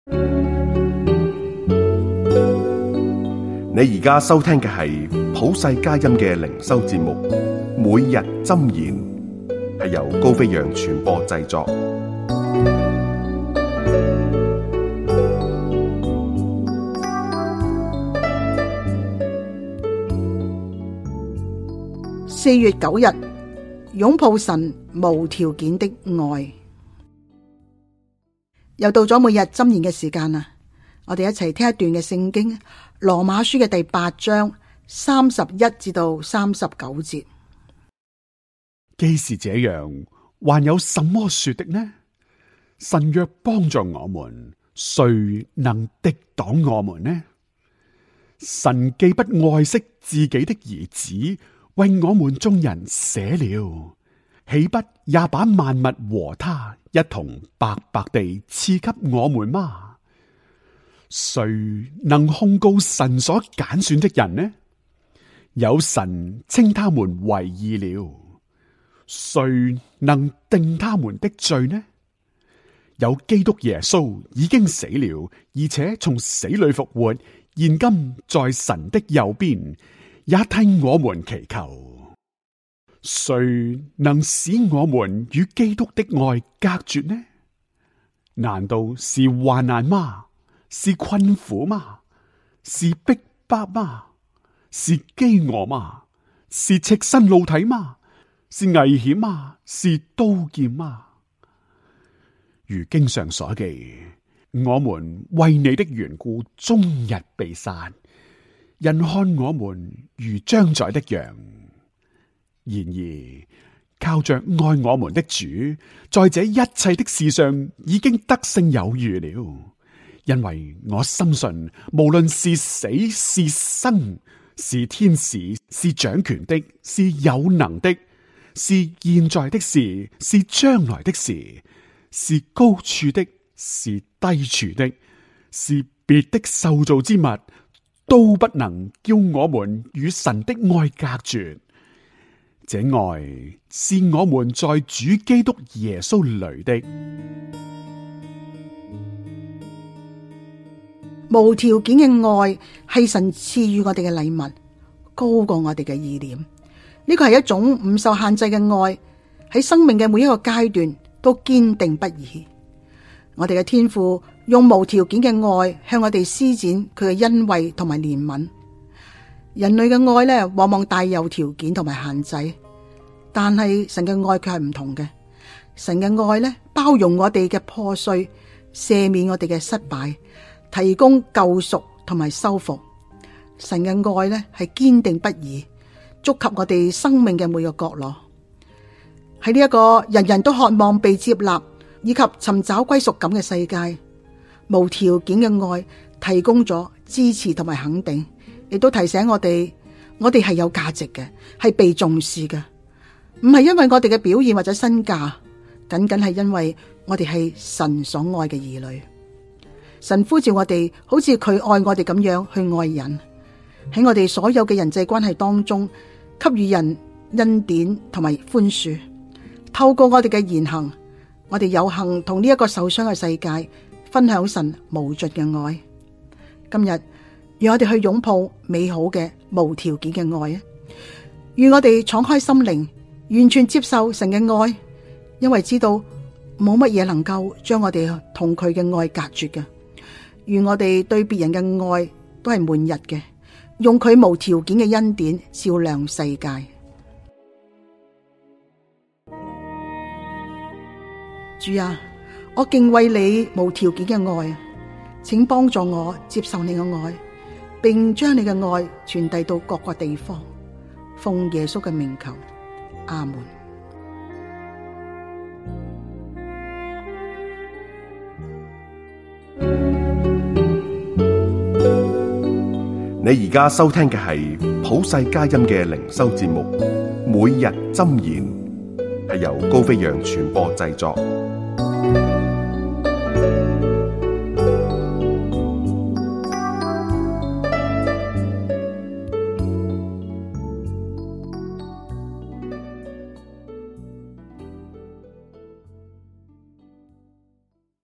你而家收聽嘅係普世佳音嘅靈修節目，每日箴言，係由高飛揚傳播製作。 4月9日，擁抱神無條件的愛。又到咗每日箴言嘅時間啦，我哋一齊聽一段嘅聖經，羅馬書嘅第8章31至到39節。 既是這樣，還有什麼說的呢？神若幫助我們，誰能敵擋我們呢？神既不愛惜自己的兒子，為我們眾人捨了，豈不也把萬物和他一同白白地賜給我們嗎？誰能控告神所揀選的人呢？有神稱他們為義了，誰能定他們的罪呢？有基督耶穌已經死了，而且從死裏復活，現今在神的右邊，也替我們祈求。誰能使我們與基督的愛隔絕呢？難道是患難嗎？是困苦嗎？是逼迫嗎？是飢餓嗎？是赤身露體嗎？是危險嗎？是刀劍嗎？如經上所記，我們為你的緣故終日被殺，人看我們如將宰的羊。然而靠着愛我們的主，在這一切的事上已經得勝有餘了。因為我深信，無論是死是生，是天使，是掌權的，是有能的，是現在的事，是將來的事，是高處的，是低處的，是別的受造之物，都不能叫我們與神的愛隔絕。這愛是我們在主基督耶穌裏的。 無條件嘅愛係神賜予我哋嘅禮物，高過我哋嘅意念。呢個係一種唔受限制嘅愛，喺生命嘅每一個階段都堅定不移。我哋嘅天父用無條件嘅愛向我哋施展佢嘅恩惠同埋憐憫。人類嘅愛呢，往往帶有條件同埋限制，但係神嘅愛卻係唔同嘅。神嘅愛呢，包容我哋嘅破碎，赦免我哋嘅失敗，提供救贖同埋修復。神嘅愛呢，係堅定不移，觸及我哋生命嘅每個角落。喺呢一個人人都渴望被接納以及尋找歸屬感嘅世界，無條件嘅愛提供咗支持同埋肯定，亦都提醒我哋係有價值嘅，係被重視嘅，唔係因為我哋嘅表現或者身價，僅僅係因為我哋係神所愛嘅兒女。神呼召我哋好似佢愛我哋咁樣去愛人，喺我哋所有嘅人際關係當中給予人恩典同埋寬恕。透過我哋嘅言行，我哋有幸同呢一個受傷嘅世界分享神無盡嘅愛。今日讓我哋去擁抱美好嘅無條件嘅愛啊！願我哋敞開心靈，完全接受神嘅愛，因為知道冇乜嘢能夠將我哋同佢嘅愛隔絕嘅。願我哋對別人嘅愛都係滿溢嘅，用佢無條件嘅恩典照亮世界。主啊，我敬畏你無條件嘅愛，請幫助我接受你嘅愛，並將你嘅愛傳遞到各個地方。奉耶穌嘅名求，阿門。 你而家收聽嘅係普世佳音嘅靈修節目，每日箴言，係由高飛揚傳播製作。